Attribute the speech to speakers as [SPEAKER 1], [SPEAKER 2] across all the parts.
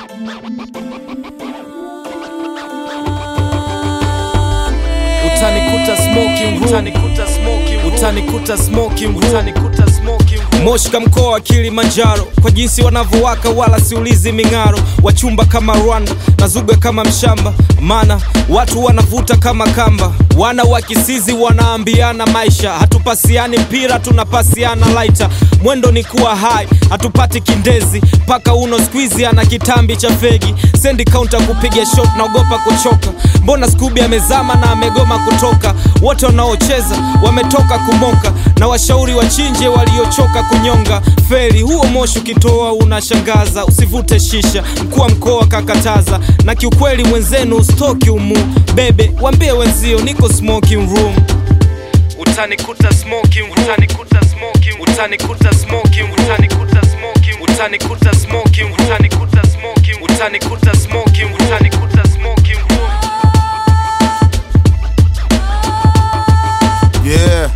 [SPEAKER 1] Utanikuta smoking room, utanikuta smoking room. Moshka mkoa wa Kilimanjaro, kwa jinsi wanavyowaka wala siulizi mingaro. Wachumba kama Rwanda, nazuga kama mshamba, mana watu wanavuta kama kamba. Wana wakisizi wanaambiana maisha, hatupasiani mpira tunapasiana lighter. Mwendo ni kuwa high, hatupati kindezi, paka uno squeeze ana kitambi cha fegi. Sendi counter kupiga shot naogopa kuchoka, mbona Scooby amezama na amegoma kutoka. Wote wanaocheza wametoka kumoka, na washauri wachinje waliochoka kunyonga. Feli huo moshi ukitoa unashangaza, usivute shisha mkuu wa mkoa kakataza. Na kiukweli mwenzenu ustoki umu, bebe waambie wenzio niko smoking room. Utanikuta smoking room, utanikuta smoking room, utanikuta smoking room, utanikuta smoking room, utanikuta smoking room, utanikuta smoking room, utanikuta smoking room, utanikuta smoking room.
[SPEAKER 2] Yeah,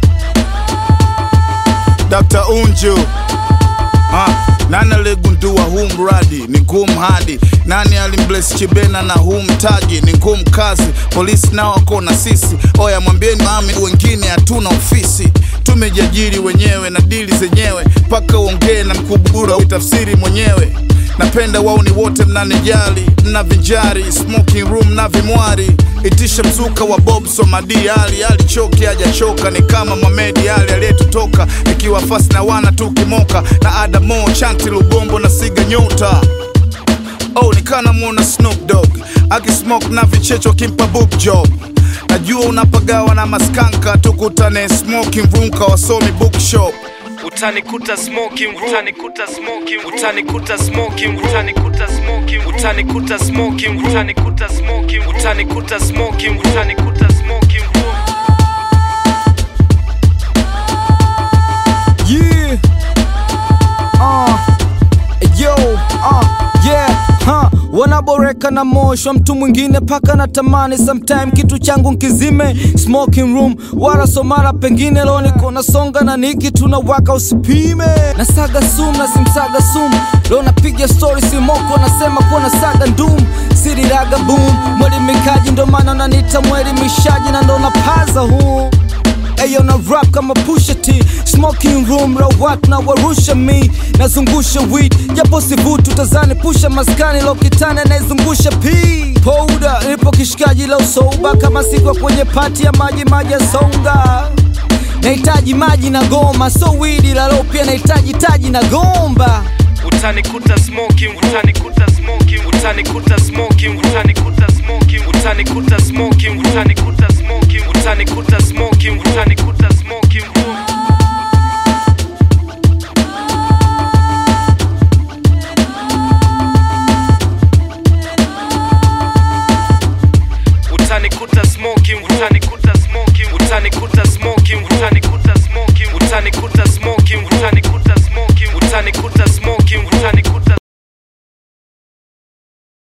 [SPEAKER 2] Dr. Unju. Nani aligundua huu mradi ni ngumu hadi? Nani alimbless Chibena na huu mtaji ni ngumu kazi? Polisi nao wako na sisi, oya mwambieni mami wengine hatuna ofisi. Tumejajiri wenyewe na dili zenyewe, paka uongee na mkubura uitafsiri mwenyewe. Napenda wao ni wote mnanijali, mnavinjari smoking room na vimwari. Itisha mzuka wa Bob Somadi Ali, alichoki hajachoka ni kama Mohamed Ali aliyetutoka. Ikiwa fast na wana tukimoka na Adamo Chanti Lubombo na Siga Nyota. Oh nikana muona Snoop Dogg akismoke na vichecho kimpa book job. Najua unapagawa na maskanka, tukutane smoking room kwa wasomi bookshop.
[SPEAKER 1] Utanikuta smoking room, utanikuta smoking room, utanikuta smoking room, utanikuta smoking room, utanikuta smoking room, utanikuta smoking room, utanikuta smoking room, utanikuta smoking room. Yeah. Yeah, wanaboreka na moshwa mtu mwingine paka na tamani sometime kitu changu nkizime. Smoking room wala somara pengine leo niko na songa na niki tunawaka usipime. Na saga sum na simsaga sum, leo napiga story simoko nasema kuwa na saga ndum. Siri raga boom, mweli mikaji ndo maana unanita mweli mishaji na ndo napaza huu. Ayo na rap kama Pusha T, smoking room rawat na warusha mi. Nazungusha weed, japo sivutu tazani pusha maskani lokitane na izungusha pee. Powder, nipo kishikaji la usoba kama sikwa kwenye party ya maji songa. Nahitaji maji na goma, so weed la leo pia nahitaji taji na gomba. Utanikuta smoking room, utanikuta smoking room, utanikuta smoking room, utanikuta smoking room, utanikuta smoking room, utanikuta smoking room, utanikuta smoking